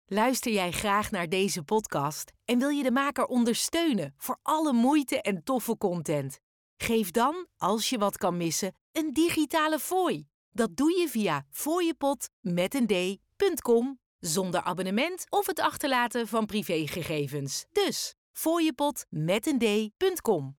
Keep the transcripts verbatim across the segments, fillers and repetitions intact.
Luister jij graag naar deze podcast en wil je de maker ondersteunen voor alle moeite en toffe content? Geef dan, als je wat kan missen, een digitale fooi. Dat doe je via fooiepot met een d punt com zonder abonnement of het achterlaten van privégegevens. Dus fooiepot met een d punt com.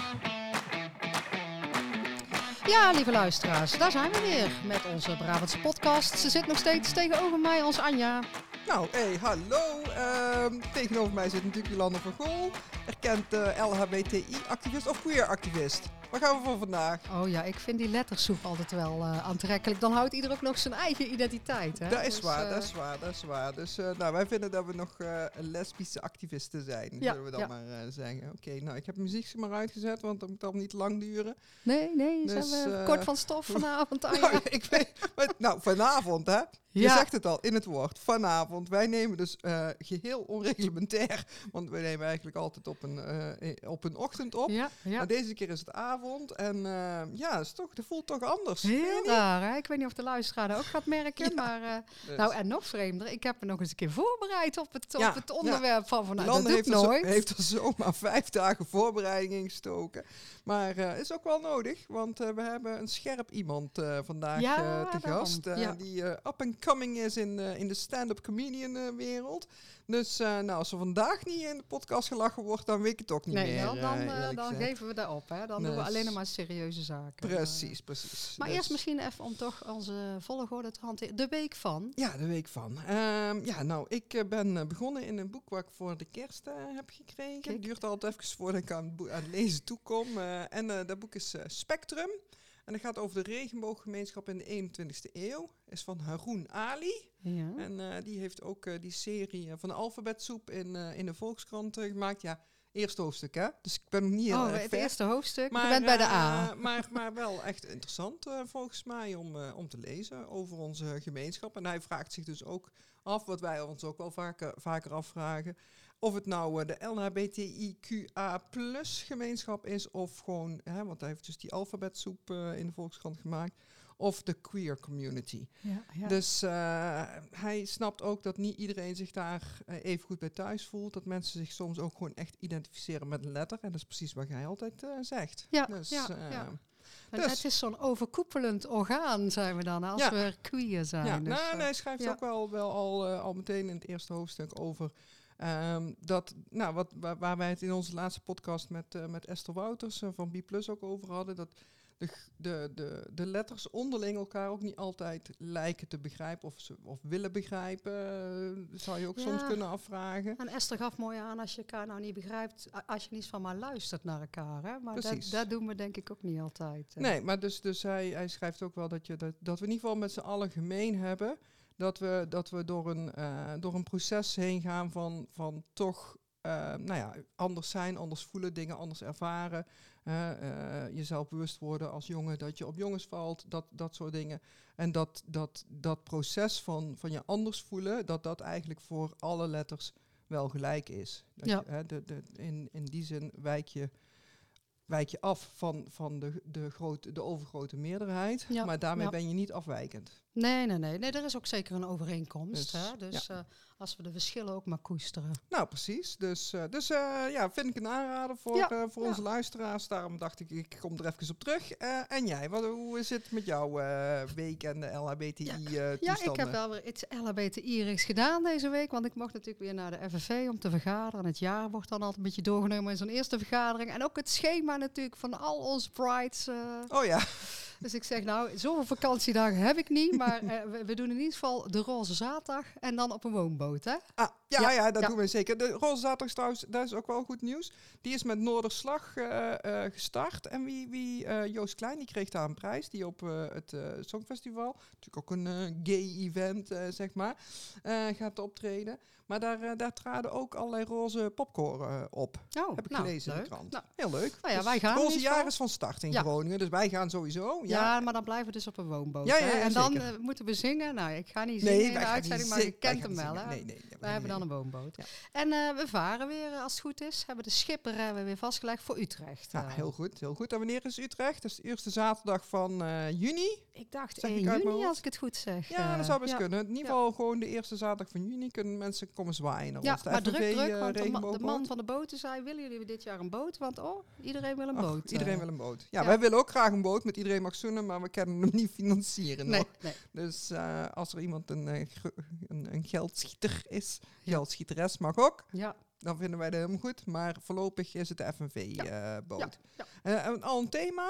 Ja, lieve luisteraars, daar zijn we weer met onze Brabantse podcast. Ze zit nog steeds tegenover mij, onze Anja. Nou, hey, hallo. Uh, tegenover mij zit natuurlijk Jolanda van Gol, erkend uh, L H B T I-activist of queer-activist. Wat gaan we voor vandaag? Oh ja, ik vind die lettersoep altijd wel uh, aantrekkelijk. Dan houdt ieder ook nog zijn eigen identiteit. Hè? Dat is dus, waar, uh, dat is waar, dat is waar. Dus uh, nou, wij vinden dat we nog uh, lesbische activisten zijn, ja, zullen we dan ja. maar uh, zeggen. Oké, okay, nou, ik heb muziek maar uitgezet, want dat moet allemaal niet lang duren. Nee, nee, dus, zijn we uh, kort van stof vanavond, Anja. nou, ik weet, maar, nou, vanavond, hè? Je Ja. zegt het al in het woord, vanavond. Wij nemen dus uh, geheel onreglementair, want we nemen eigenlijk altijd op een, uh, op een ochtend op. Ja, ja. Maar deze keer is het avond en uh, ja, is toch, dat voelt toch anders. Heel raar, hè? Ik weet niet of de luisteraar dat ook gaat merken, Ja. maar uh, Dus. nou en nog vreemder, ik heb me nog eens een keer voorbereid op het, Ja, op het onderwerp ja. van vandaag. Land Dat doe heeft, ik er zo, nooit. heeft er zomaar vijf dagen voorbereiding in gestoken. Maar uh, is ook wel nodig, want uh, we hebben een scherp iemand uh, vandaag Ja, uh, te daarom. gast. Uh, Ja. Die uh, up and coming is in, uh, in de stand-up comedian uh, wereld. Dus uh, nou, als er vandaag niet in de podcast gelachen wordt, dan weet ik het ook niet Nee, meer. dan, dan, uh, uh, eerlijk dan gezegd. geven we dat op. Hè? Dan Dus- doen we alleen nog maar serieuze zaken. Precies, precies. Maar Dus- eerst misschien even om toch onze volgorde te hanteren. De week van. Ja, de week van. Um, ja, nou, ik uh, ben uh, begonnen in een boek wat ik voor de kerst uh, heb gekregen. Kijk. Het duurt altijd even voordat ik aan het, boek, aan het lezen toekom. Uh, en uh, dat boek is uh, Spectrum. En dat gaat over de regenbooggemeenschap in de eenentwintigste eeuw. Is van Haroon Ali. Ja. En uh, die heeft ook uh, die serie uh, van de alfabetsoep in, uh, in de Volkskrant uh, gemaakt. Ja, eerste hoofdstuk, hè? Dus ik ben nog niet heel Oh, erg het ver. eerste hoofdstuk. Maar, Je bent bij de A. uh, maar, maar wel echt interessant uh, volgens mij om, uh, om te lezen over onze gemeenschap. En hij vraagt zich dus ook af, wat wij ons ook wel vaker, vaker afvragen, of het nou uh, de L H B T I Q A plus gemeenschap is of gewoon, hè, want hij heeft dus die alfabetsoep uh, in de Volkskrant gemaakt, of de queer community. Ja, ja. Dus uh, hij snapt ook dat niet iedereen zich daar uh, even goed bij thuis voelt. Dat mensen zich soms ook gewoon echt identificeren met een letter. En dat is precies wat hij altijd uh, zegt. Ja, dus, ja, uh, ja. En dus- het is zo'n overkoepelend orgaan, zijn we dan, als Ja. we queer zijn. ja, dus, nou, uh, en hij schrijft ja. ook wel, wel al, uh, al meteen in het eerste hoofdstuk over um, dat, nou, wat, waar, waar wij het in onze laatste podcast met, uh, met Esther Wouters uh, van B plus ook over hadden, dat de, de, de, de letters onderling elkaar ook niet altijd lijken te begrijpen of, ze, of willen begrijpen, uh, zou je ook Ja. soms kunnen afvragen. En Esther gaf mooi aan, als je elkaar nou niet begrijpt, a- als je niet van maar luistert naar elkaar. Hè? Maar dat, Precies. dat doen we denk ik ook niet altijd. hè. Nee, maar dus, dus hij, hij schrijft ook wel dat, je, dat, dat we in ieder geval met z'n allen gemeen hebben dat we, dat we door, een, uh, door een proces heen gaan van, van toch uh, nou ja, anders zijn, anders voelen, dingen anders ervaren. Uh, uh, jezelf bewust worden als jongen dat je op jongens valt, dat, dat soort dingen. En dat, dat, dat proces van, van je anders voelen, dat dat eigenlijk voor alle letters wel gelijk is. Dat Ja. je, hè, de, de, in, in die zin wijk je, wijk je af van, van de, de, grote, de overgrote meerderheid, Ja, maar daarmee ja. ben je niet afwijkend. Nee, nee, nee, nee. Er is ook zeker een overeenkomst. Dus, hè? Dus ja. uh, als we de verschillen ook maar koesteren. Nou, precies. Dus, uh, dus uh, ja, vind ik een aanrader voor, Ja, uh, voor ja. onze luisteraars. Daarom dacht ik, ik kom er even op terug. Uh, en jij, wat, hoe zit het met jouw uh, week en de L H B T I-toestanden? Ja, ik heb wel weer iets L H B T I-rigs gedaan deze week. Want ik mocht natuurlijk weer naar de F F V om te vergaderen. En het jaar wordt dan altijd een beetje doorgenomen in zo'n eerste vergadering. En ook het schema natuurlijk van al onze prides. Uh, Oh ja. Dus ik zeg, nou, zoveel vakantiedagen heb ik niet. Maar uh, we, we doen in ieder geval de roze zaterdag en dan op een woonboot, hè? Ah, ja, ja, Ja, dat ja. doen we zeker. De Roze Zaterdag trouwens, dat is ook wel goed nieuws. Die is met Noorderslag uh, uh, gestart. En wie, wie uh, Joost Klein, die kreeg daar een prijs. Die op uh, het uh, Songfestival, natuurlijk ook een uh, gay event, uh, zeg maar, uh, gaat optreden. Maar daar, uh, daar traden ook allerlei roze popcorn uh, op. Oh, Heb ik nou, gelezen in leuk. de krant. Nou, Heel leuk. Nou ja, Dus wij gaan het in roze ieder jaar geval. is van start in Ja. Groningen, dus wij gaan sowieso. Jij Ja, maar dan blijven we dus op een woonboot. Ja, ja, ja, hè? En dan zeker. uh, moeten we zingen. Nou, ik ga niet Nee, zingen in wij de gaan uitzending, niet maar je zingen. kent Wij hem gaan wel. niet Hè? zingen. Nee, nee, nee, We hebben nee, dan nee. een woonboot. Ja. En uh, we varen weer, als het goed is. Hebben de schipper uh, weer vastgelegd voor Utrecht. Ja, Uh, heel goed, heel goed. En wanneer is Utrecht? Dat is de eerste zaterdag van uh, juni. Ik dacht Zeg één ik uit mijn juni, hoofd? als ik het goed zeg. Ja, uh, dat zou best ja. kunnen. In ieder geval gewoon de eerste zaterdag van juni kunnen mensen komen zwaaien naar Ja, ons. De maar F N V, druk, druk, uh, want de, ma- de regenboogboot. man van de boten zei, willen jullie dit jaar een boot? Want oh, iedereen wil een Ach, boot. iedereen uh. wil een boot. Ja, ja. wij willen ook graag een boot met iedereen mag zoenen, maar we kunnen hem niet financieren. Nee, nog. nee. Dus uh, als er iemand een, uh, gro- een, een geldschieter is, Ja. geldschieteres mag ook, Ja. dan vinden wij dat helemaal goed. Maar voorlopig is het de F N V-boot. Ja, ja. Uh, al een thema?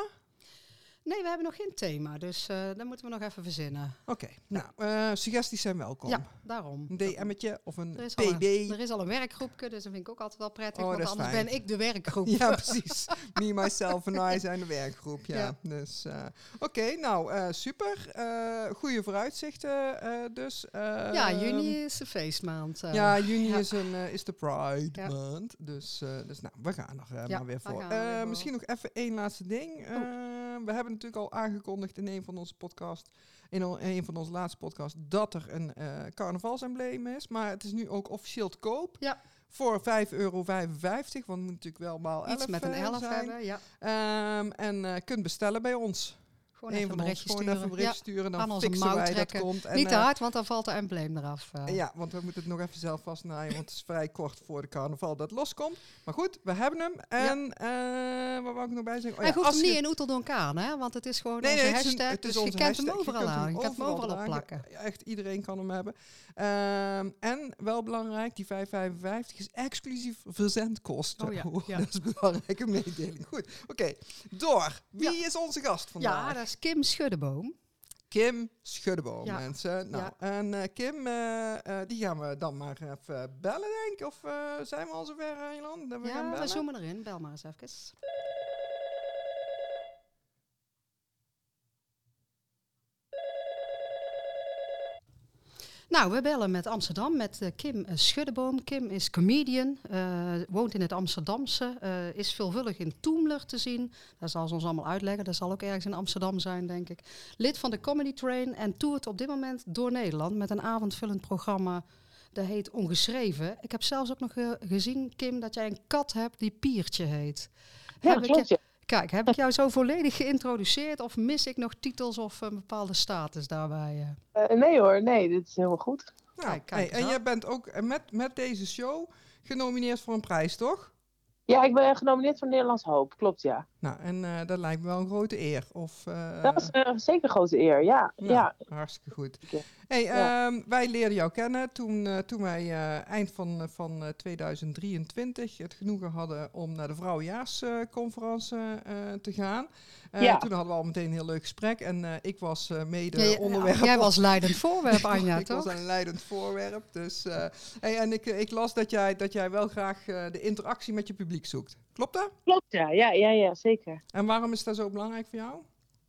Nee, we hebben nog geen thema, dus uh, dan moeten we nog even verzinnen. Oké, okay. nou, uh, suggesties zijn welkom. Ja, daarom. Een D M'tje of een Er is, P al B. een, er is al een werkgroepje, dus dat vind ik ook altijd wel prettig, Oh, want dat is anders fijn. ben ik de werkgroep. Ja, precies. Me, myself en I zijn de werkgroep. Ja. Ja. Dus, uh, Oké, okay, nou, uh, super. Uh, goede vooruitzichten uh, dus. Uh, Ja, juni is de feestmaand. Uh. Ja, juni Ja. is, een, uh, is de Pride Ja. maand. Dus, uh, dus nou, we gaan er uh, Ja, maar weer we voor. gaan er weer Uh, voor. misschien nog even één laatste ding. Uh, we hebben natuurlijk al aangekondigd in een van onze podcasts, in al- een van onze laatste podcasts, dat er een uh, carnavalsembleem is. Maar het is nu ook officieel te koop. Ja. Voor vijf euro vijfenvijftig, want het moet natuurlijk wel maal elf Iets met een uh, elf zijn. hebben, ja. Um, en uh, kunt bestellen bij ons. Gewoon Eén even een van ons, berichtje gewoon sturen. even een bericht Ja. sturen, dan Aan onze fixen mouw wij dat trekken. komt. En, Niet te uh, hard, want dan valt de embleem eraf. Uh. Ja, want we moeten het nog even zelf vastnaaien, want het is vrij kort voor de carnaval dat loskomt. Maar goed, we hebben hem. En ja. uh, waar wou ik nog bij zeggen? Oh, Hij ja, hoeft als hem je... niet in Oeteldonk-aan, hè? Want het is gewoon Nee, onze nee, het is een- hashtag, het is dus je onze kent hem hashtag. Je overal kunt hem aan. Je kunt hem overal overal op plakken. Ja, echt iedereen kan hem hebben. Um, en wel belangrijk, die vijf vijfenvijftig is exclusief verzendkosten. Oh ja, ja. Dat is een belangrijke mededeling. Goed, oké. Okay. Door. Wie Ja. is onze gast vandaag? Ja, dat is Kim Schuddeboom. Kim Schuddeboom, Ja. mensen. Nou, Ja. en uh, Kim, uh, uh, die gaan we dan maar even bellen, denk ik. Of uh, zijn we al zover, uh, Jolan? Dat we gaan Ja, bellen? we zoomen erin. Bel maar eens even. Nou, we bellen met Amsterdam, met uh, Kim Schuddeboom. Kim is comedian, uh, woont in het Amsterdamse, uh, is veelvullig in Toemler te zien. Dat zal ze ons allemaal uitleggen, dat zal ook ergens in Amsterdam zijn, denk ik. Lid van de Comedy Train en toert op dit moment door Nederland met een avondvullend programma. Dat heet Ongeschreven. Ik heb zelfs ook nog uh, gezien, Kim, dat jij een kat hebt die Piertje heet. Ja, Heb dat ik klopt, je- ja. Kijk, heb ik jou zo volledig geïntroduceerd of mis ik nog titels of een bepaalde status daarbij? Uh? Uh, nee hoor, nee, dit is helemaal goed. Nou, Kijk, kijk hey, eens en aan. jij bent ook uh, met, met deze show genomineerd voor een prijs, toch? Ja, ik ben genomineerd voor Nederlands Hoop, klopt ja. Nou, en uh, dat lijkt me wel een grote eer. Of, uh, Dat is uh, zeker een grote eer, ja. nou, ja. hartstikke goed. Oké. Hey, Ja. um, wij leerden jou kennen toen, uh, toen wij uh, eind van, van uh, tweeduizend drieëntwintig het genoegen hadden om naar de Vrouwenjaarsconferentie uh, te gaan. Uh, Ja. Toen hadden we al meteen een heel leuk gesprek en uh, ik was uh, mede Ja, ja, onderwerp. jij was leidend voorwerp, Anja, Ik toch? was een leidend voorwerp. Dus, uh, hey, en ik, ik las dat jij, dat jij wel graag uh, de interactie met je publiek zoekt. Klopt dat? Klopt ja, ja, ja, ja, zeker. En waarom is dat zo belangrijk voor jou?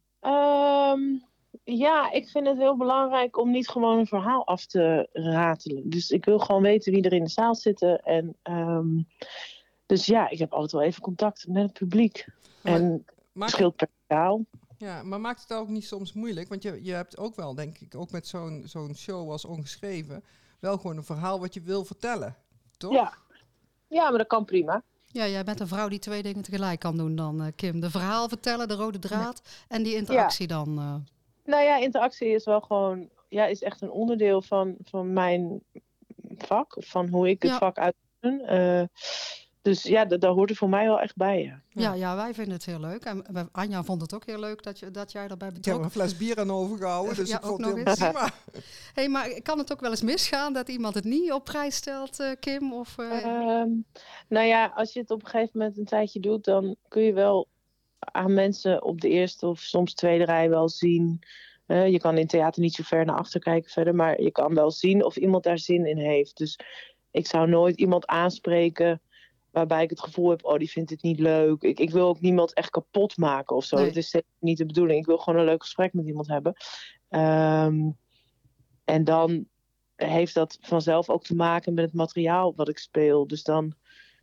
Um, ja, ik vind het heel belangrijk om niet gewoon een verhaal af te ratelen. Dus ik wil gewoon weten wie er in de zaal zitten. En, um, dus ja, ik heb altijd wel even contact met het publiek. Maar- en het Maakt scheelt per zaal. Ja, maar maakt het ook niet soms moeilijk? Want je, je hebt ook wel, denk ik, ook met zo'n zo'n show als Ongeschreven, wel gewoon een verhaal wat je wil vertellen, toch? Ja. ja, maar dat kan prima. Ja, jij bent een vrouw die twee dingen tegelijk kan doen dan, uh, Kim. De verhaal vertellen, de rode draad en die interactie dan. Uh. Nou ja, interactie is wel gewoon, ja, is echt een onderdeel van, van mijn vak. Of van hoe ik het Ja. vak uitoefen. Uh, dus ja, d- daar hoort er voor mij wel echt bij. Ja. Ja, ja, wij vinden het heel leuk. En we- Anja vond het ook heel leuk dat, je, dat jij erbij Ik heb betrokken een fles bier aan overgehouden, dus Ja, ik ook vond nog het heel eens. prima. Hey, maar kan het ook wel eens misgaan dat iemand het niet op prijs stelt, uh, Kim? Of, uh... Um, nou ja, als je het op een gegeven moment een tijdje doet, dan kun je wel aan mensen op de eerste of soms tweede rij wel zien. Uh, je kan in theater niet zo ver naar achter kijken verder, maar je kan wel zien of iemand daar zin in heeft. Dus ik zou nooit iemand aanspreken waarbij ik het gevoel heb, oh, die vindt het niet leuk. Ik, ik wil ook niemand echt kapot maken of zo. Nee. Dat is zeker niet de bedoeling. Ik wil gewoon een leuk gesprek met iemand hebben. Um, en dan heeft dat vanzelf ook te maken met het materiaal wat ik speel. Dus dan...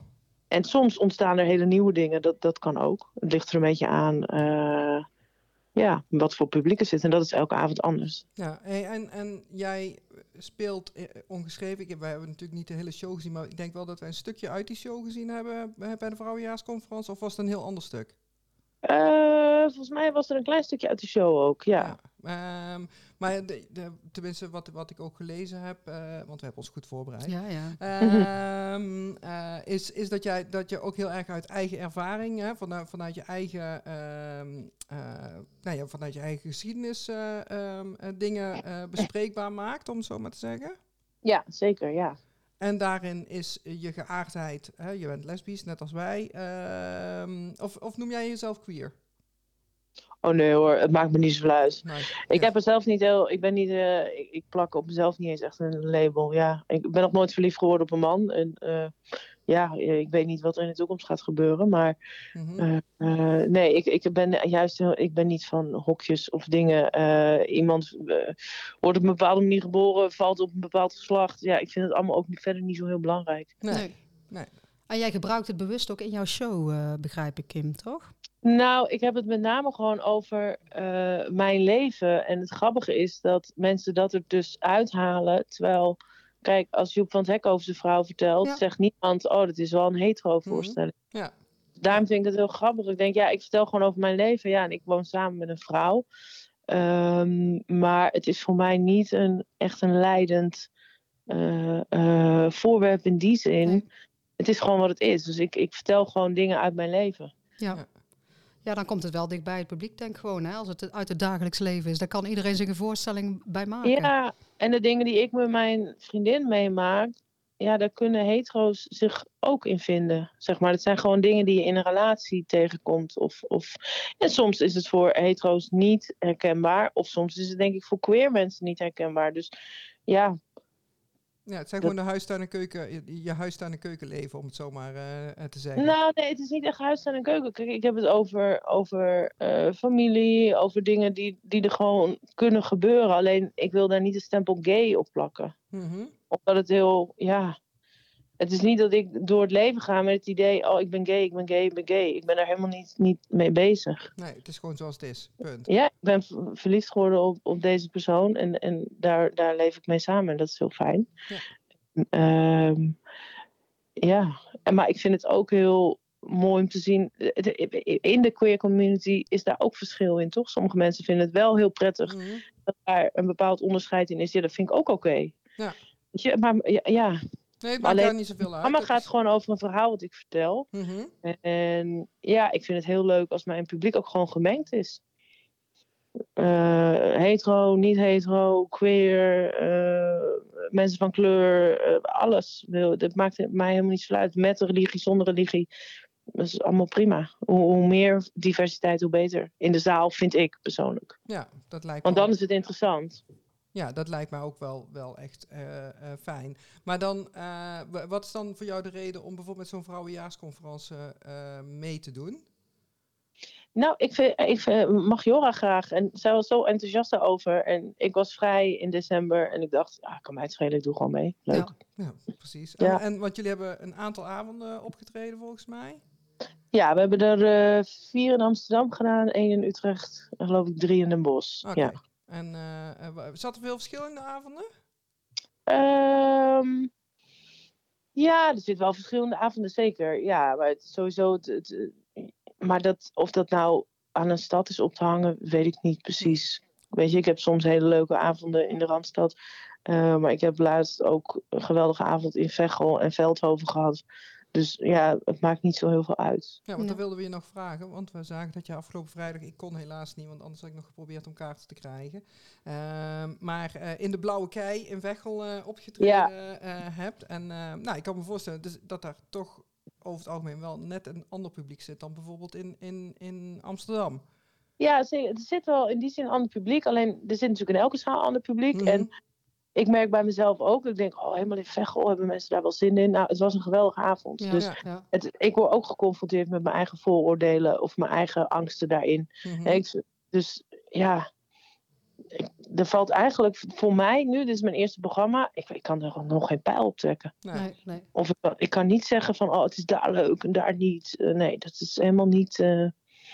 En soms ontstaan er hele nieuwe dingen. Dat, dat kan ook. Het ligt er een beetje aan uh, ja, wat voor publiek er zit. En dat is elke avond anders. Ja, hey, en, en jij speelt eh, ongeschreven. Ik, wij hebben natuurlijk niet de hele show gezien, maar ik denk wel dat wij een stukje uit die show gezien hebben eh, bij de Vrouwenjaarsconferentie. Of was het een heel ander stuk? Uh, volgens mij was er een klein stukje uit de show ook, ja. ja um, maar de, de, tenminste, wat, wat ik ook gelezen heb, uh, want we hebben ons goed voorbereid, ja, ja. Um, uh, is, is dat, jij, dat je ook heel erg uit eigen ervaring, hè, vanuit, vanuit je eigen, um, uh, nou ja, vanuit je eigen geschiedenis uh, um, uh, dingen uh, bespreekbaar maakt, om het zo maar te zeggen? Ja, zeker, ja. En daarin is je geaardheid, hè, je bent lesbisch, net als wij. Uh, of, of noem jij jezelf queer? Oh nee hoor, het maakt me niet zoveel uit. Nee, ik yes. heb er zelf niet heel, ik ben niet, uh, ik, ik plak op mezelf niet eens echt een label. Ja, ik ben nog nooit verliefd geworden op een man. En uh, ja, ik weet niet wat er in de toekomst gaat gebeuren. Maar mm-hmm. uh, uh, nee, ik, ik ben juist heel, ik ben niet van hokjes of dingen. Uh, iemand uh, wordt op een bepaalde manier geboren, valt op een bepaald geslacht. Ja, ik vind het allemaal ook verder niet zo heel belangrijk. Nee, nee. nee. En jij gebruikt het bewust ook in jouw show, uh, begrijp ik, Kim, toch? Nou, ik heb het met name gewoon over uh, mijn leven. En het grappige is dat mensen dat er dus uithalen. Terwijl, kijk, als Joep van het Hek over zijn vrouw vertelt, ja. zegt niemand, oh, dat is wel een hetero voorstelling. Mm-hmm. Ja. Daarom vind ik het heel grappig. Ik denk, ja, ik vertel gewoon over mijn leven. Ja, en ik woon samen met een vrouw. Um, maar het is voor mij niet een, echt een leidend uh, uh, voorwerp in die zin. Nee. Het is gewoon wat het is. Dus ik, ik vertel gewoon dingen uit mijn leven. Ja. ja. Ja, dan komt het wel dicht bij het publiek, denk ik gewoon. Hè? Als het uit het dagelijks leven is, dan kan iedereen zich een voorstelling bij maken. Ja, en de dingen die ik met mijn vriendin meemaak, ja, daar kunnen hetero's zich ook in vinden. Zeg maar, dat zijn gewoon dingen die je in een relatie tegenkomt. Of, of... En soms is het voor hetero's niet herkenbaar. Of soms is het denk ik voor queer mensen niet herkenbaar. Dus ja... Ja, het zijn dat... gewoon de huistuin- en keuken, je, je huistuin- en keukenleven, om het zo maar uh, te zeggen. Nou, nee, het is niet echt huistuin- en keuken. Kijk, ik heb het over, over uh, familie, over dingen die, die er gewoon kunnen gebeuren. Alleen, ik wil daar niet de stempel gay op plakken. Mm-hmm. Omdat het heel, ja... Het is niet dat ik door het leven ga met het idee, oh, ik ben gay, ik ben gay, ik ben gay. Ik ben daar helemaal niet, niet mee bezig. Nee, het is gewoon zoals het is, punt. Ja, ik ben v- verliefd geworden op, op deze persoon en, en daar, daar leef ik mee samen en dat is heel fijn. Ja. Um, ja, maar ik vind het ook heel mooi om te zien, in de queer community is daar ook verschil in, toch? Sommige mensen vinden het wel heel prettig mm-hmm. dat daar een bepaald onderscheid in is. Ja, dat vind ik ook oké. Okay. Ja. Ja, maar ja... ja. Nee, het maakt daar niet zoveel uit. Mama gaat is... gewoon over een verhaal wat ik vertel. Mm-hmm. En, en ja, ik vind het heel leuk als mijn publiek ook gewoon gemengd is. Uh, hetero, niet hetero, queer, uh, mensen van kleur, uh, alles. Dat maakt mij helemaal niet zo uit. Met religie, zonder religie. Dat is allemaal prima. Hoe, hoe meer diversiteit, hoe beter. In de zaal, vind ik persoonlijk. Ja, dat lijkt Want me dan ook... is het interessant. Ja, dat lijkt mij ook wel, wel echt uh, uh, fijn. Maar dan, uh, wat is dan voor jou de reden om bijvoorbeeld met zo'n vrouwenjaarsconferentie uh, mee te doen? Nou, ik vind, ik vind Majora graag. En zij was zo enthousiast daarover. En ik was vrij in december. En ik dacht, ah, kan mij het schelen, ik doe gewoon mee. Leuk. Ja, ja precies. Ja. En, en want jullie hebben een aantal avonden opgetreden volgens mij? Ja, we hebben er uh, vier in Amsterdam gedaan. één in Utrecht. En geloof ik drie in Den Bosch. Okay. Ja. En uh, zat er veel verschil in de avonden? Um, ja, er zit wel verschillende avonden, zeker. Ja, maar het, sowieso... Het, het, maar dat, of dat nou aan een stad is op te hangen, weet ik niet precies. Weet je, ik heb soms hele leuke avonden in de Randstad. Uh, maar ik heb laatst ook een geweldige avond in Veghel en Veldhoven gehad. Dus ja, het maakt niet zo heel veel uit. Ja, want dan wilden we je nog vragen. Want we zagen dat je afgelopen vrijdag... Ik kon helaas niet, want anders had ik nog geprobeerd om kaarten te krijgen. Uh, maar uh, in de Blauwe Kei in Veghel uh, opgetreden ja. uh, hebt. En uh, nou, ik kan me voorstellen dus dat daar toch over het algemeen wel net een ander publiek zit dan bijvoorbeeld in, in, in Amsterdam. Ja, er zit wel in die zin een ander publiek. Alleen er zit natuurlijk in elke zaal een ander publiek. Mm-hmm. En ik merk bij mezelf ook, ik denk, oh, helemaal in Veghel hebben mensen daar wel zin in. Nou, het was een geweldige avond. Ja, dus ja, ja. Het, ik word ook geconfronteerd met mijn eigen vooroordelen of mijn eigen angsten daarin. Mm-hmm. Ik, dus ja, ik, er valt eigenlijk voor mij nu, dit is mijn eerste programma, ik, ik kan er nog geen pijl op trekken. Nee, nee. Of ik, ik kan niet zeggen van, oh, het is daar leuk en daar niet. Uh, nee, dat is helemaal niet... Uh,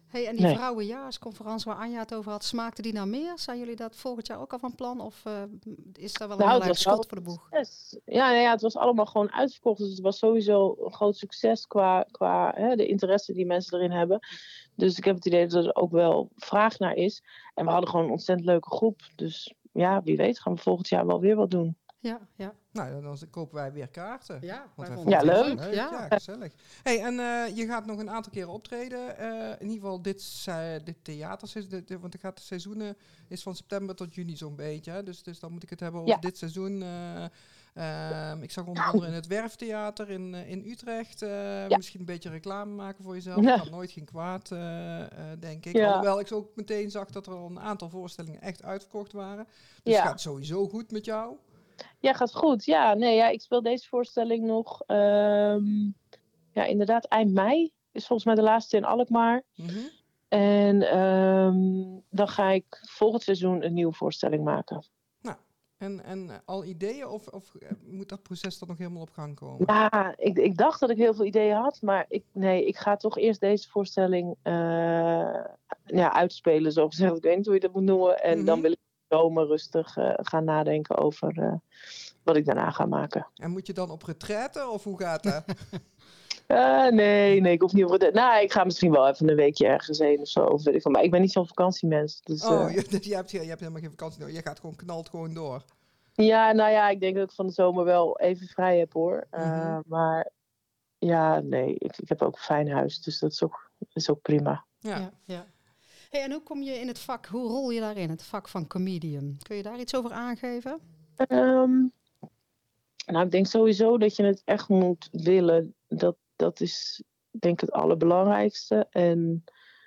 Hey, en die Nee. vrouwenjaarsconferentie waar Anja het over had, smaakte die naar meer? Zijn jullie dat volgend jaar ook al van plan? Of uh, is daar wel een Nou, heel het erg was wel schot voor de boeg? succes. Ja, nou ja, het was allemaal gewoon uitverkocht. Dus het was sowieso een groot succes qua, qua hè, de interesse die mensen erin hebben. Dus ik heb het idee dat er ook wel vraag naar is. En we hadden gewoon een ontzettend leuke groep. Dus ja, wie weet gaan we volgend jaar wel weer wat doen. Ja, ja. Nou, dan kopen wij weer kaarten. Ja, Want wij wij vonden Ja, vonden het leuk. leuk. Ja, Ja. gezellig. Hey, en uh, je gaat nog een aantal keren optreden. Uh, in ieder geval dit, uh, dit theaterseizoen. Dit, dit, want het gaat de seizoenen is van september tot juni zo'n beetje. Hè? Dus, dus dan moet ik het hebben over Ja. dit seizoen. Uh, uh, ik zag onder andere in het Werftheater in, uh, in Utrecht. Uh, ja. Misschien een beetje reclame maken voor jezelf. Ja. Kan nooit geen kwaad, uh, uh, denk ik. Ja. Alhoewel ik ook meteen zag dat er al een aantal voorstellingen echt uitverkocht waren. Dus Ja. het gaat sowieso goed met jou. Ja, gaat goed. Ja, nee, ja, ik speel deze voorstelling nog. Um, ja, inderdaad, eind mei is volgens mij de laatste in Alkmaar. Mm-hmm. En um, dan ga ik volgend seizoen een nieuwe voorstelling maken. Nou, en, en al ideeën of, of moet dat proces dan nog helemaal op gang komen? Ja, ik, ik dacht dat ik heel veel ideeën had, maar ik, nee, ik ga toch eerst deze voorstelling uh, ja, uitspelen, zo gezegd. Ik weet niet hoe je dat moet noemen. En mm-hmm. dan wil ik zomer rustig uh, gaan nadenken over uh, wat ik daarna ga maken. En moet je dan op retraite of hoe gaat dat? uh, nee, nee, ik hoef niet op retraite. Nou, ik ga misschien wel even een weekje ergens heen of zo. Of weet ik van, maar ik ben niet zo'n vakantiemens. Dus, oh, uh, je, je, hebt, je hebt helemaal geen vakantie nodig. Je gaat gewoon, knalt gewoon door. Ja, nou ja, ik denk dat ik van de zomer wel even vrij heb hoor. Uh, mm-hmm. Maar ja, nee, ik, ik heb ook een fijn huis. Dus dat is ook, is ook prima. Ja, ja. ja. Hey, en hoe kom je in het vak, hoe rol je daarin, het vak van comedian? Kun je daar iets over aangeven? Um, nou, ik denk sowieso dat je het echt moet willen. Dat, dat is denk ik het allerbelangrijkste. En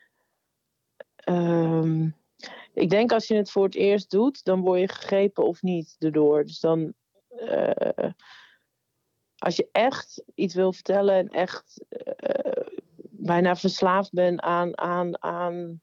um, ik denk als je het voor het eerst doet, dan word je gegrepen of niet erdoor. Dus dan, uh, als je echt iets wil vertellen en echt uh, bijna verslaafd bent aan, aan, aan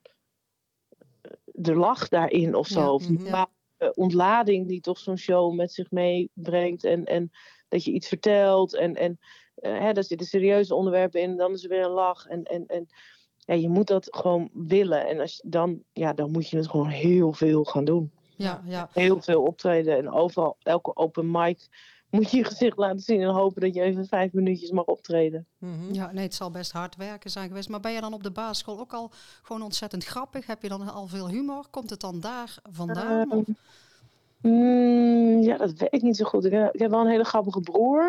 de lach daarin of zo. Ja, of mm-hmm. maar, uh, ontlading die toch zo'n show met zich meebrengt. En, en dat je iets vertelt. En, en uh, hè, daar zitten serieuze onderwerpen in. Dan is er weer een lach. En, en, en ja, je moet dat gewoon willen. En als je dan, ja, dan moet je het gewoon heel veel gaan doen. Ja, ja. Heel veel optreden. En overal, elke open mic moet je je gezicht laten zien. En hopen dat je even vijf minuutjes mag optreden. Mm-hmm. Ja, nee, het zal best hard werken zijn geweest. Maar ben je dan op de basisschool ook al gewoon ontzettend grappig? Heb je dan al veel humor? Komt het dan daar vandaan? Uh, mm, ja, dat weet ik niet zo goed. Ik heb, ik heb wel een hele grappige broer.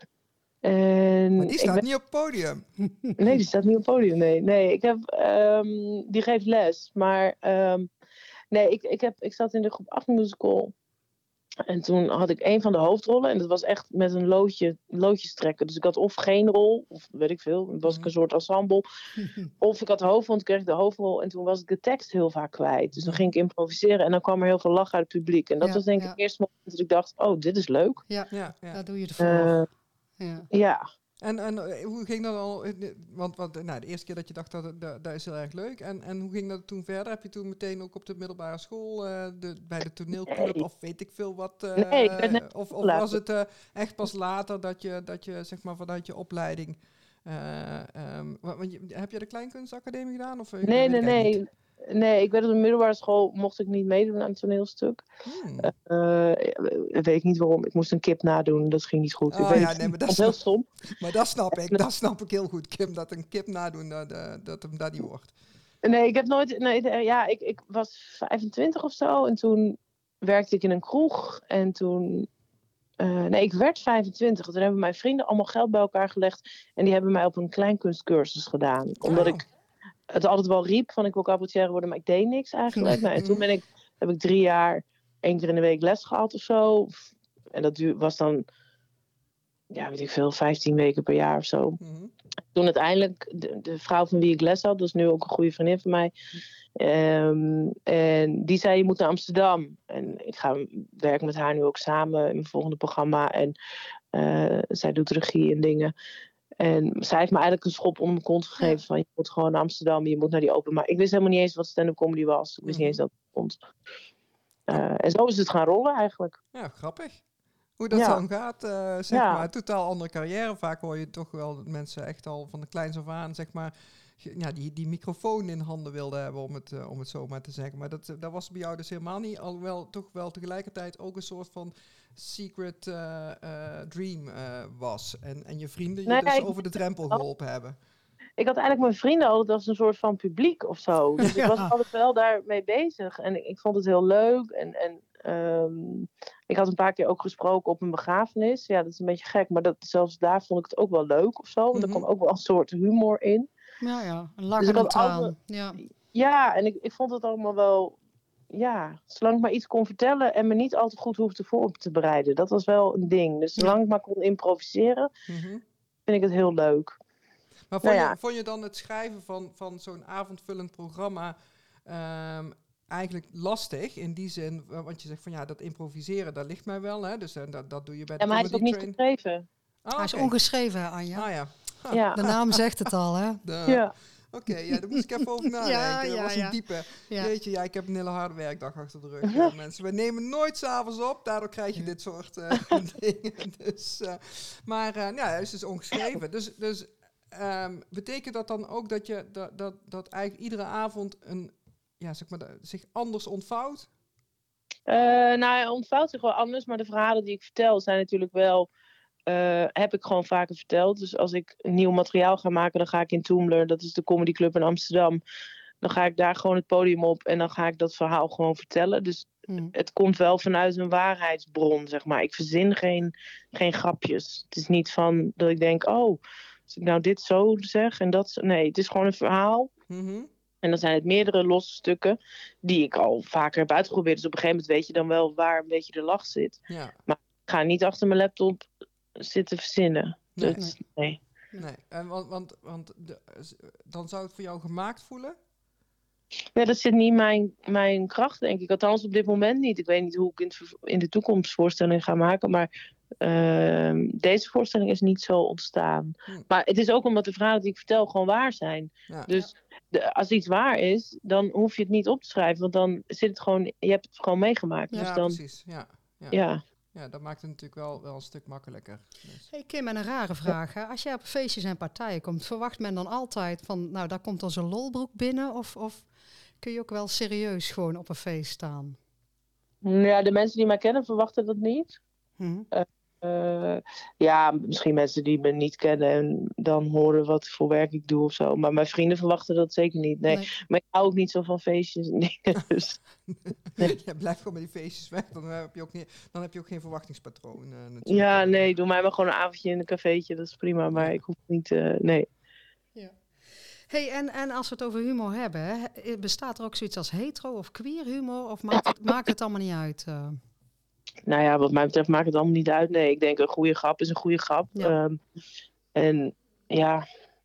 En maar die staat ben... niet op het podium. Nee, die staat niet op het podium. Nee, nee ik heb, um, die geeft les. Maar um, nee, ik, ik, heb, ik zat in de groep acht musical. En toen had ik een van de hoofdrollen. En dat was echt met een loodje, loodjes trekken. Dus ik had of geen rol, of weet ik veel. Dan was ik een soort ensemble. Of ik had de hoofdrol, toen kreeg ik de hoofdrol. En toen was ik de tekst heel vaak kwijt. Dus dan ging ik improviseren. En dan kwam er heel veel lach uit het publiek. En dat ja, was denk ik ja. het eerste moment dat ik dacht... Oh, dit is leuk. Ja, ja, ja. daar doe je het voor. Uh, ja. ja. En, en hoe ging dat al? Want, want nou, de eerste keer dat je dacht, dat, dat, dat is heel erg leuk. En, en hoe ging dat toen verder? Heb je toen meteen ook op de middelbare school, uh, de, bij de toneelclub nee. of weet ik veel wat? Uh, nee, ik ben net of, of was het uh, echt pas later dat je, dat je zeg maar vanuit je opleiding... Uh, um, want je, heb je de Kleinkunstacademie gedaan? Of, nee, nee, nee. Niet? Nee, ik werd op de middelbare school, mocht ik niet meedoen aan het toneelstuk. Hmm. Uh, weet ik niet waarom. Ik moest een kip nadoen, dat ging niet goed. Oh, ik weet ja, het, nee, maar dat was snap, heel stom. Maar dat snap ik, dat snap ik heel goed, Kim, dat een kip nadoen, dat, dat hem dat niet wordt. Nee, ik heb nooit, nee, ja, ik, ik was vijfentwintig of zo en toen werkte ik in een kroeg en toen... Uh, nee, ik werd vijfentwintig. Toen hebben mijn vrienden allemaal geld bij elkaar gelegd en die hebben mij op een kleinkunstcursus gedaan. Omdat oh. ik het altijd wel riep van ik wil cabaretier worden, maar ik deed niks eigenlijk. Nou, en toen ben ik, heb ik drie jaar, één keer in de week les gehad of zo. En dat was dan, ja, weet ik veel, vijftien weken per jaar of zo. Mm-hmm. Toen uiteindelijk, de, de vrouw van wie ik les had, dat is nu ook een goede vriendin van mij. Um, en die zei, je moet naar Amsterdam. En ik ga werken met haar nu ook samen in mijn volgende programma. En uh, zij doet regie en dingen. En zij heeft me eigenlijk een schop onder mijn kont gegeven. Ja. Van je moet gewoon naar Amsterdam, je moet naar die open. Maar ik wist helemaal niet eens wat stand-up comedy was. Ik wist mm-hmm. niet eens dat het stond. Uh, en zo is het gaan rollen eigenlijk. Ja, grappig. Hoe dat ja. dan gaat, uh, zeg ja. maar. Totaal andere carrière. Vaak hoor je toch wel dat mensen echt al van de kleins af aan, zeg maar, ja, die, die microfoon in handen wilde hebben, om het, uh, om het zo maar te zeggen. Maar dat, dat was bij jou dus helemaal niet. Alhoewel toch wel tegelijkertijd ook een soort van secret uh, uh, dream uh, was. En, en je vrienden je Nee, dus ik- over de drempel geholpen hebben. Ik had eigenlijk mijn vrienden altijd als een soort van publiek of zo. Dus ik was Ja. altijd wel daarmee bezig. En ik, ik vond het heel leuk. En, en ehm, ik had een paar keer ook gesproken op een begrafenis. Ja, dat is een beetje gek. Maar dat, zelfs daar vond ik het ook wel leuk of zo. Want er Mhm. kwam ook wel een soort humor in. Ja, ja. Een Dus lach ik en een had traan. altijd- Ja. Ja, en ik, ik vond het allemaal wel... Ja, zolang ik maar iets kon vertellen en me niet al te goed hoefde voor te bereiden. Dat was wel een ding. Dus zolang ik maar kon improviseren, Mhm. vind ik het heel leuk. Maar vond, Nou je, ja. vond je dan het schrijven van, van zo'n avondvullend programma ehm, eigenlijk lastig? In die zin, uh, want je zegt van ja, dat improviseren, dat ligt mij wel. Hè? Dus uh, dat, dat doe je bij de Ja, maar hij is ook Comedy niet Train. geschreven. Ah, Hij is oké. ongeschreven, hè, Anja. Ah ja. Ah, Ja. De naam zegt het al, hè? de- Ja. Oké, ja, daar moest ik even over nadenken. Ja, dat ja, was een ja. diepe. Ja. Weet je, ja, ik heb een hele harde werkdag achter de rug, uh, mensen. We nemen nooit s'avonds op, daardoor krijg je Ja. dit soort uh, dingen. Dus, uh, maar uh, ja, het is dus ongeschreven. Dus, dus um, betekent dat dan ook dat je dat, dat, dat eigenlijk iedere avond een, ja, zeg maar, de, zich anders ontvouwt? Uh, nou, hij ontvouwt zich wel anders, maar de verhalen die ik vertel zijn natuurlijk wel, uh, heb ik gewoon vaker verteld. Dus als ik nieuw materiaal ga maken, dan ga ik in Toomler, dat is de comedyclub in Amsterdam, dan ga ik daar gewoon het podium op en dan ga ik dat verhaal gewoon vertellen. Dus Hm. het komt wel vanuit een waarheidsbron, zeg maar. Ik verzin geen, geen grapjes. Het is niet van dat ik denk, oh, als ik nou dit zo zeg en dat zo. Nee, het is gewoon een verhaal. Mm-hmm. En dan zijn het meerdere losse stukken die ik al vaker heb uitgeprobeerd. Dus op een gegeven moment weet je dan wel waar een beetje de lach zit. Ja, Ik ga niet achter mijn laptop zitten verzinnen. Nee. Dat, nee. nee. En want, want, want de, dan zou het voor jou gemaakt voelen? Ja, dat zit niet mijn, mijn kracht, denk ik. Althans op dit moment niet. Ik weet niet hoe ik in, het ver- in de toekomst voorstellingen ga maken. Maar uh, deze voorstelling is niet zo ontstaan. Hm. Maar het is ook omdat de verhalen die ik vertel gewoon waar zijn. Ja. Dus de, als iets waar is, dan hoef je het niet op te schrijven. Want dan zit het gewoon, je hebt het gewoon meegemaakt. Ja, Dus dan, precies. Ja, ja. ja. Ja, dat maakt het natuurlijk wel, wel een stuk makkelijker. Dus. Hey Kim, en een rare vraag. Hè? Als jij op feestjes en partijen komt, verwacht men dan altijd van, nou, daar komt dan zo'n lolbroek binnen? Of, of kun je ook wel serieus gewoon op een feest staan? Ja, de mensen die mij kennen verwachten dat niet. Hm. Uh, ja, misschien mensen die me niet kennen en dan horen wat voor werk ik doe of zo. Maar mijn vrienden verwachten dat zeker niet. Nee, Nee. maar ik hou ook niet zo van feestjes en dingen. Dus. Nee. Ja, blijf gewoon met die feestjes weg, dan heb je ook, niet, dan heb je ook geen verwachtingspatroon. Uh, natuurlijk. Ja, nee, doe mij maar gewoon een avondje in een cafeetje, dat is prima. Maar Ja. ik hoef niet, uh, nee. Ja. Hey, en, en als we het over humor hebben, hè, bestaat er ook zoiets als hetero of queer humor? Of maakt het, maakt het allemaal niet uit? Uh? Nou ja, wat mij betreft maakt het allemaal niet uit. Nee, ik denk een goede grap is een goede grap. Ja. Um, en ja,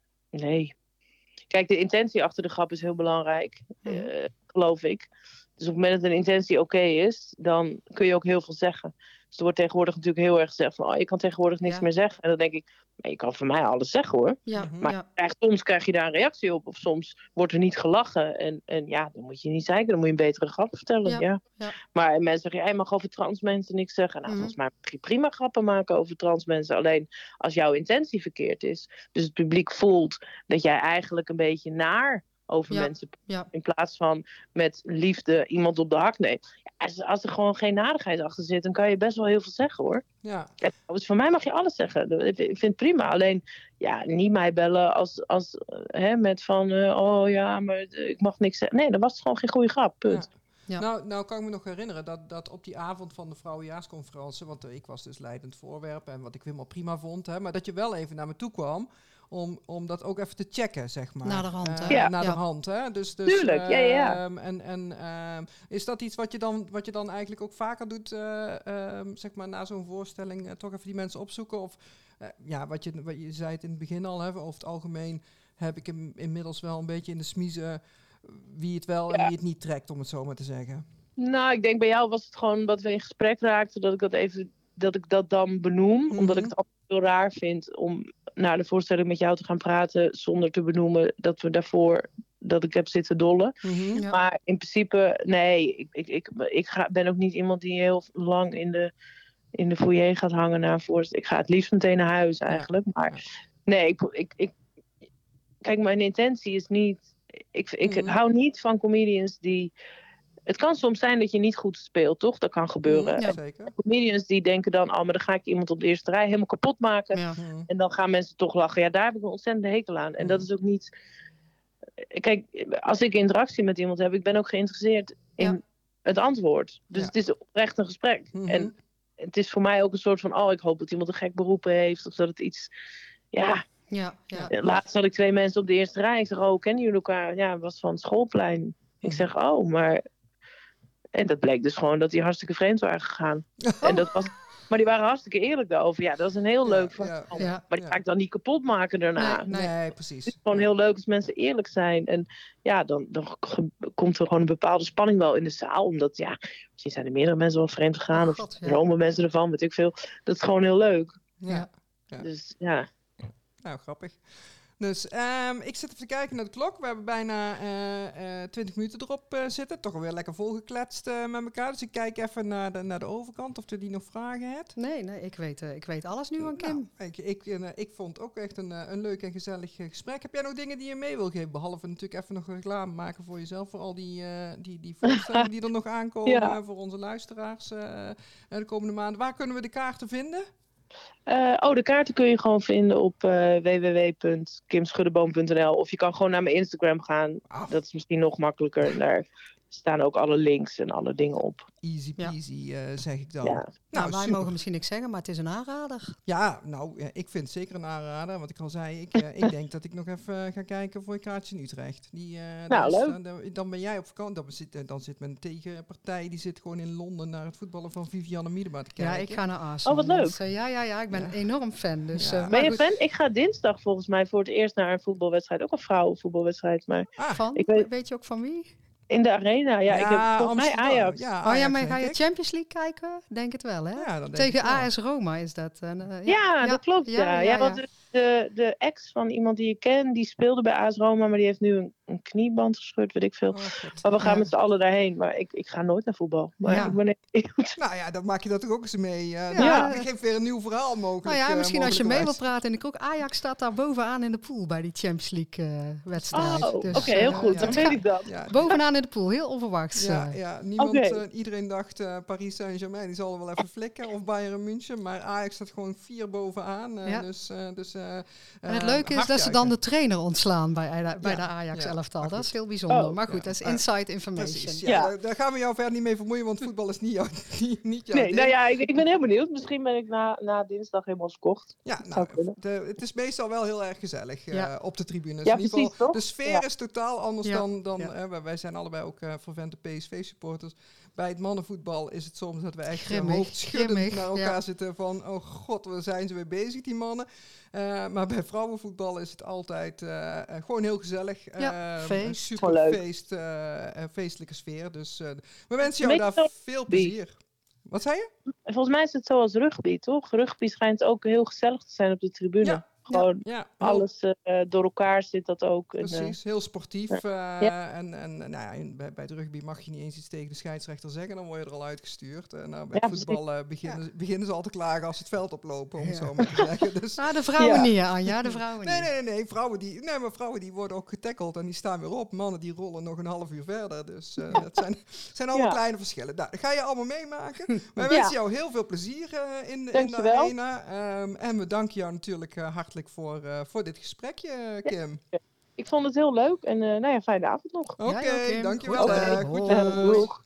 nee. Kijk, de intentie achter de grap is heel belangrijk, Mhm. uh, geloof ik. Dus op het moment dat een intentie oké okay is, dan kun je ook heel veel zeggen. Dus er wordt tegenwoordig natuurlijk heel erg gezegd van, oh, je kan tegenwoordig niks Ja. meer zeggen. En dan denk ik, maar je kan van mij alles zeggen hoor. Ja, Mhm. Maar ja. krijg, soms krijg je daar een reactie op, of soms wordt er niet gelachen. En, en ja, dan moet je niet zeiken, dan moet je een betere grap vertellen. Ja, Ja. ja. Maar mensen zeggen, ja, je mag over trans mensen niks zeggen. Nou, Mhm. volgens mij mag je prima grappen maken over trans mensen. Alleen als jouw intentie verkeerd is, dus het publiek voelt dat jij eigenlijk een beetje naar over Ja, mensen ja. in plaats van met liefde iemand op de hak neemt. Ja, als, als er gewoon geen nadigheid achter zit, dan kan je best wel heel veel zeggen hoor. Ja, Ja, dus voor mij mag je alles zeggen. Ik vind het prima. Alleen, ja, niet mij bellen als, als uh, hè, met van, uh, oh ja, maar uh, ik mag niks zeggen. Nee, dan was het gewoon geen goede grap. Punt. ja. Ja. Nou, nou kan ik me nog herinneren dat, dat op die avond van de vrouwenjaarsconferentie, want uh, ik was dus leidend voorwerp en wat ik helemaal prima vond, hè, maar dat je wel even naar me toe kwam om, om dat ook even te checken, zeg maar. Naderhand, Uh, hè? Ja. Naderhand, hè. Dus, dus, Tuurlijk, ja, ja, ja. um, en, en um, is dat iets wat je dan, wat je dan eigenlijk ook vaker doet, uh, um, zeg maar, na zo'n voorstelling, uh, toch even die mensen opzoeken? Of, uh, ja, wat je, wat je zei het in het begin al, hè, over het algemeen heb ik hem inmiddels wel een beetje in de smiezen wie het wel Ja. en wie het niet trekt, om het zo maar te zeggen. Nou, ik denk bij jou was het gewoon dat we in gesprek raakten, dat ik dat even, dat ik dat dan benoem. Mhm. Omdat ik het altijd heel raar vind om na de voorstelling met jou te gaan praten zonder te benoemen dat we daarvoor, dat ik heb zitten dollen. Mhm. Ja. Maar in principe, nee, ik, ik, ik, ik ga, ben ook niet iemand die heel lang in de, in de foyer gaat hangen na een voorstelling. Ik ga het liefst meteen naar huis eigenlijk. Maar Ja. nee, ik, ik, ik, kijk, mijn intentie is niet... Ik, ik Mhm. hou niet van comedians die... Het kan soms zijn dat je niet goed speelt, toch? Dat kan gebeuren. Mhm, Ja. En Zeker. comedians die denken dan... Oh, maar dan ga ik iemand op de eerste rij helemaal kapot maken. Ja. Mhm. En dan gaan mensen toch lachen. Ja, daar heb ik een ontzettende hekel aan. En dat Mhm. is ook niet... Kijk, als ik interactie met iemand heb... Ik ben ook geïnteresseerd in Ja. het antwoord. Dus Ja. het is oprecht een gesprek. Mhm. En het is voor mij ook een soort van... Oh, ik hoop dat iemand een gek beroep heeft. Of dat het iets... Ja, Ja, ja. laatst had ik twee mensen op de eerste rij. Ik zeg, oh, kennen jullie elkaar? Ja, het was van het schoolplein. Ik zeg, oh, maar... En dat bleek dus gewoon dat die hartstikke vreemd waren gegaan. En dat was... Maar die waren hartstikke eerlijk daarover. Ja, dat is een heel Ja, leuk ja, verhaal. ja. Maar die Ja. ga ik dan niet kapot maken daarna. Nee, Nee, nee. Het precies. is gewoon heel leuk als mensen eerlijk zijn. En ja, dan, dan ge- komt er gewoon een bepaalde spanning wel in de zaal. Omdat, ja, misschien zijn er meerdere mensen wel vreemd gegaan. Oh, Of God, ja. dromen mensen ervan, weet ik veel. Dat is gewoon heel leuk. Ja. Ja. Dus ja. Nou, grappig. Dus ehm, ik zit even te kijken naar de klok. We hebben bijna eh, eh, twintig minuten erop eh, zitten. Toch alweer lekker volgekletst eh, met elkaar. Dus ik kijk even naar de, naar de overkant of je die nog vragen hebt. Nee, nee, ik weet, uh, ik weet alles nu van Kim. Nou, ik, ik, uh, ik vond het ook echt een, uh, een leuk en gezellig uh, gesprek. Heb jij nog dingen die je mee wil geven? Behalve natuurlijk even nog reclame maken voor jezelf. Voor al die, uh, die, die voorstellingen die er nog aankomen. Ja. Uh, voor onze luisteraars uh, de komende maanden. Waar kunnen we de kaarten vinden? Uh, oh, de kaarten kun je gewoon vinden op uh, w w w punt kim schuddeboom punt n l. Of je kan gewoon naar mijn Instagram gaan. Ah. Dat is misschien nog makkelijker. Daar staan ook alle links en alle dingen op. Easy Ja. peasy, uh, zeg ik dan. Ja. Nou, Nou, wij super. mogen misschien niks zeggen, maar het is een aanrader. Ja, nou, ja, ik vind het zeker een aanrader. Wat ik al zei, ik, uh, ik denk dat ik nog even uh, ga kijken voor een kaartje in Utrecht. Die, uh, Nou, is, leuk. uh, dan, dan ben jij op vakantie. Dan zit, uh, dan zit mijn tegenpartij, die zit gewoon in Londen naar het voetballen van Vivianne Miedema te kijken. Ja, ik ga naar Arsenal. Oh, wat leuk. Dus, uh, ja, ja, ja, ik ben Ja. een enorm fan. Dus, Ja. uh, maar Ben je goed, fan? Ik ga dinsdag volgens mij voor het eerst naar een voetbalwedstrijd. Ook een vrouwenvoetbalwedstrijd. Maar Ah, van, Ik weet- weet je ook van wie? in de arena. Ja, ik heb volgens mij Amsterdam. Ajax. Ja, Oh ja, Ajax, maar denk ga je ik. Champions League kijken? Denk het wel, hè? Ja, dat denk Tegen ik wel. A S Roma is dat. En, uh, Ja, dat klopt. Ja, ja, want de, de, de ex van iemand die ik ken, die speelde bij A S Roma, maar die heeft nu een, een knieband gescheurd, weet ik veel. Oh, God. Maar we gaan Ja. met z'n allen daarheen. Maar ik, ik ga nooit naar voetbal. Maar Ja. ik ben echt benieuwd. Nou ja, dan maak je dat toch ook eens mee. Uh, Ja. Dan geeft weer een nieuw verhaal mogelijk. Nou ja, uh, misschien als je mee wil mogelijkerwijs. praten in de kroeg. Ajax staat daar bovenaan in de pool bij die Champions League uh, wedstrijd. Oh, Dus, oké, heel uh, goed. ja. Dan weet ik dat. Ja, Bovenaan in de pool, heel onverwachts. Ja, uh. ja niemand, Oké. uh, iedereen dacht uh, Paris Saint-Germain, die zal er wel even flikken. Of Bayern München. Maar Ajax staat gewoon vier bovenaan. Uh, Ja. Dus, uh, dus, uh, En het uh, leuke is hard dat ze dan juichen. de trainer ontslaan bij, bij Ja, de Ajax-elftal. ja, maar dat is goed. heel bijzonder. Oh, maar goed, ja. dat is Ah, inside information. Precies, ja. Ja. Daar, daar gaan we jou verder niet mee vermoeien, want voetbal is niet jouw, niet, niet jouw Nee, ding. nou ja, ik, ik ben heel benieuwd. Misschien ben ik na, na dinsdag helemaal verkocht. Ja, zou nou, kunnen. de, het is meestal wel heel erg gezellig uh, Ja. op de tribunes. Ja, in ieder precies, geval, toch? de sfeer Ja. is totaal anders Ja. dan... dan Ja. uh, wij, wij zijn allebei ook uh, vervente P S V-supporters. Bij het mannenvoetbal is het soms dat we echt uh, Grimmig, hoofdschuddend grimmig, naar elkaar ja. zitten van... Oh god, waar zijn ze weer bezig, die mannen? Uh, maar bij vrouwenvoetbal is het altijd uh, uh, gewoon heel gezellig. Ja, Uh, feest. Een super Gewoon leuk. feest, uh, uh, feestelijke sfeer. Dus uh, we wensen jou Beetje daar zo- veel plezier. Wat zei je? En volgens mij is het zoals rugby, toch? Rugby schijnt ook heel gezellig te zijn op de tribune. Ja. Gewoon Ja, heel- alles uh, door elkaar zit dat ook. En, uh, Precies, heel sportief. Uh, Ja. En, en nou ja, in- bij, bij het rugby mag je niet eens iets tegen de scheidsrechter zeggen, dan word je er al uitgestuurd. Uh, nou, bij Ja, het voetbal uh, beginnen, beginnen ze al te klagen als ze het veld oplopen, om het Ja. zo maar te zeggen. Dus, Nou, de vrouwen Ja. niet, hè, Anja. De vrouwen nee, niet. nee, nee, nee, vrouwen die, nee, maar vrouwen die worden ook getackeld en die staan weer op. Mannen die rollen nog een half uur verder. Dus uh, dat zijn, zijn allemaal Ja. kleine verschillen. Nou, dat ga je allemaal meemaken. Wij Ja. wensen jou heel veel plezier uh, in, in de Dankjewel. arena. Um, en we danken jou natuurlijk uh, hartelijk voor, uh, voor dit gesprekje, Kim. Ik vond het heel leuk en uh, nou ja, fijne avond nog. Oké, Jij ook, Kim. dankjewel. Goed, hè. hè. Groetjes. Hoi. Doeg.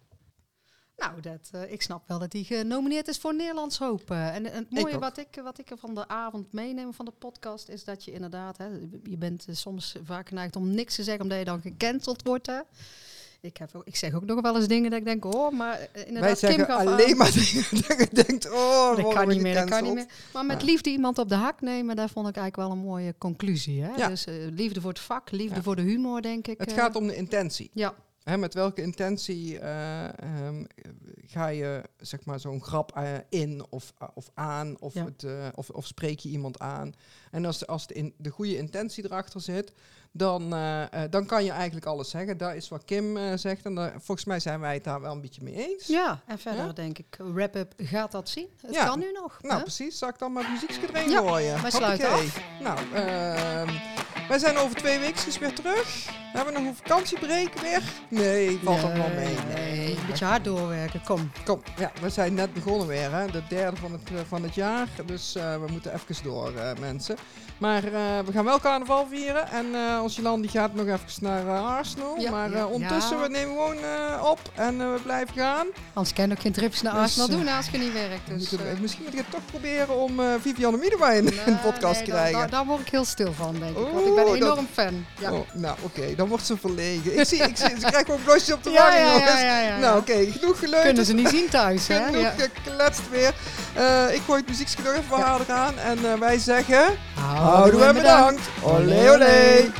Nou, dat, uh, ik snap wel dat hij genomineerd is voor Nederlands Hoop. Uh, en, en het mooie ook. wat ik, wat ik er van de avond meeneem van de podcast... is dat je inderdaad... Hè, je bent uh, soms vaak geneigd om niks te zeggen... omdat je dan gecanceld wordt. Hè. Ik, heb ook, ik zeg ook nog wel eens dingen dat ik denk... oh, maar uh, inderdaad, Wij zeggen Kim gaf alleen aan, maar dingen dat je denkt, oh, dat kan niet meer, dat kan niet meer. Maar met Ja. liefde iemand op de hak nemen... daar vond ik eigenlijk wel een mooie conclusie. Hè? Ja. Dus uh, liefde voor het vak, liefde Ja. voor de humor, denk ik. Het uh, gaat om de intentie. Ja, Hè, met welke intentie uh, um, ga je zeg maar zo'n grap uh, in of, uh, of aan of, Ja. het, uh, of, of spreek je iemand aan. En als de, als de, in, de goede intentie erachter zit, dan, uh, uh, dan kan je eigenlijk alles zeggen. Dat is wat Kim uh, zegt en daar, volgens mij zijn wij het daar wel een beetje mee eens. ja, en verder Ja? denk ik, wrap-up gaat dat zien. Het Ja. kan nu nog. Nou, hè? precies. Zal ik dan maar het muziekje erin Ja, gooien? wij sluiten Hoppakee. af. Nou, uh, Wij zijn over twee weken weer terug. Hebben we nog een vakantiebreak weer? Nee, valt er wel mee. Nee, een beetje hard doorwerken, kom. Kom, ja, we zijn net begonnen weer, hè? De derde van het, van het jaar. Dus uh, we moeten even door, uh, mensen. Maar uh, we gaan wel carnaval vieren. En uh, ons Jolande die gaat nog even naar uh, Arsenal. Ja, maar uh, ja, ondertussen, ja. we nemen gewoon uh, op en uh, we blijven gaan. Anders kan je ook geen trips naar Arsenal dus, uh, doen als je niet werkt. Dus, moeten, uh, misschien moet ik het toch proberen om uh, Vivianne Miedema in de podcast te krijgen. Daar, daar word ik heel stil van, denk ik. Want ik ben een enorm dat, fan. Ja. Oh, nou, oké. Okay, dan wordt ze verlegen. Ik zie, ik zie, ze krijgt gewoon blosjes op de ja, wang, ja, jongens. Ja, ja, ja, ja. Nou, oké. Okay, genoeg geleund. Kunnen ze niet zien thuis, hè? Genoeg ja. gekletst weer. Uh, ik gooi het muziekje nog even ja. harder aan. En uh, wij zeggen... Houdoe en bedankt. Olé, olé.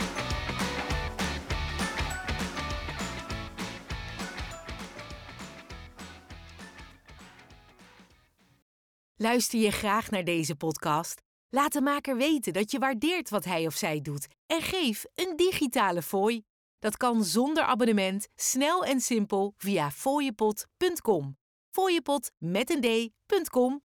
Luister je graag naar deze podcast? Laat de maker weten dat je waardeert wat hij of zij doet en geef een digitale fooi. Dat kan zonder abonnement, snel en simpel via fooiepot punt com. Fooiepot met een d punt com